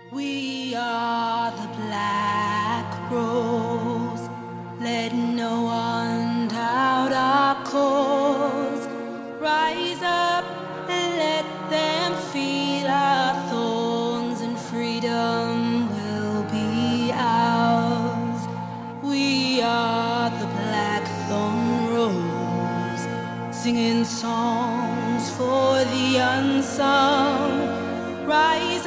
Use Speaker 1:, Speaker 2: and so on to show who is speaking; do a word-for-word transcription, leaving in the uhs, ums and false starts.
Speaker 1: We are the black rose. Let no one doubt our cause. Rise up and let them feel our thorns, and freedom will be ours. We are the blackthorn rose, singing songs for the unsung. Rise